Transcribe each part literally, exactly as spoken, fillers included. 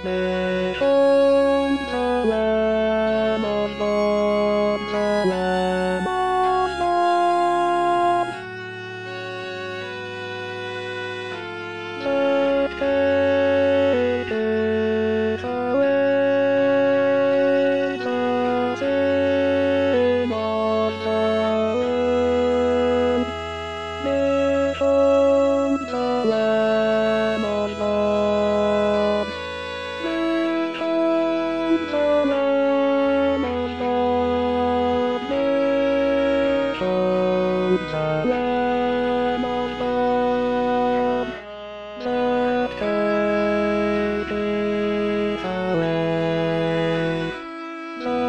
Behold the Lamb of God, the Lamb of God, that taketh away the sin of the world. Behold the Lamb of God. Behold the Lamb of God. Behold the Lamb of God, that taketh away the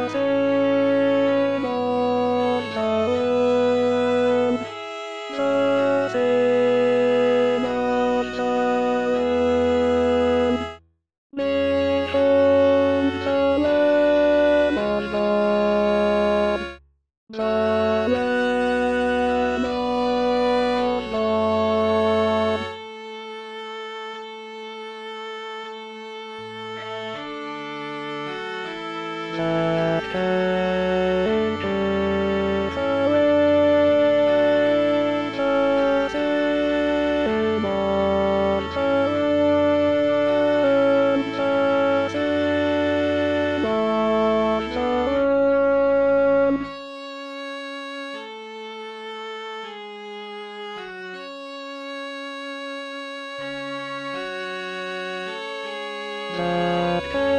sin of the world. The sin of the world. Behold the Lamb of God, the Lamb of God, that taketh away the sin of the world, the sin of the world. That